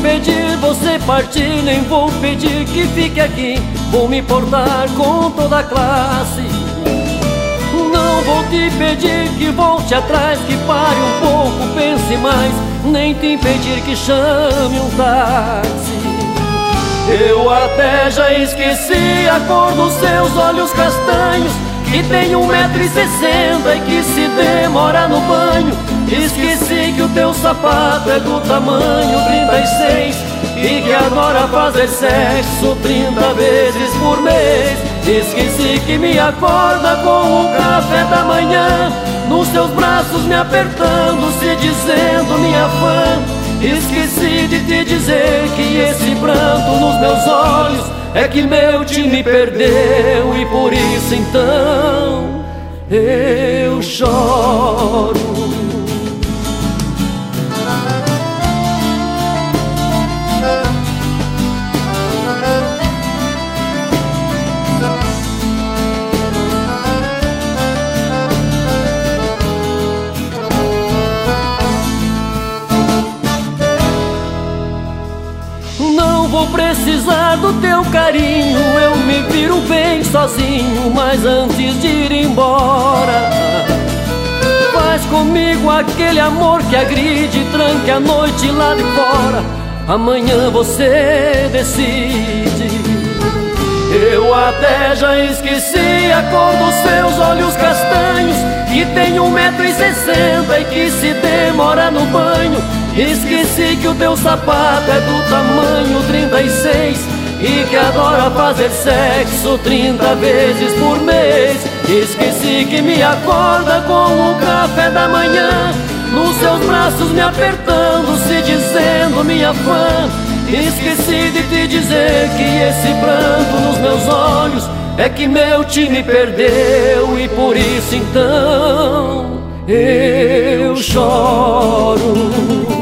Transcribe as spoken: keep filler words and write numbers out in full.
impedir você partir, nem vou pedir que fique aqui. Vou me portar com toda a classe. Não vou te pedir que volte atrás, que pare um pouco, pense mais, nem te impedir que chame um táxi. Eu até já esqueci a cor dos seus olhos castanhos, que tem um metro e sessenta e que se demora no banho. Esqueci que o teu sapato é do tamanho trinta e seis e que adora fazer sexo trinta vezes por mês. Esqueci que me acorda com o café da manhã, nos teus braços me apertando, se dizendo minha fã. Esqueci de te dizer que esse pranto nos meus olhos é que meu time perdeu, e por isso então eu choro. Não vou precisar do teu carinho, eu me viro bem sozinho, mas antes de ir embora, faz comigo aquele amor que agride, tranque a noite lá de fora. Amanhã você decide. Eu até já esqueci a cor dos seus olhos castanhos, que tem um metro e sessenta e que se demora no banho. Esqueci que o teu sapato é do tamanho trinta e seis e que adora fazer sexo trinta vezes por mês. Esqueci que me acorda com o café da manhã, nos seus braços me apertando, se dizendo minha fã. Esqueci de te dizer que esse pranto nos meus olhos é que meu time perdeu, e por isso então eu choro.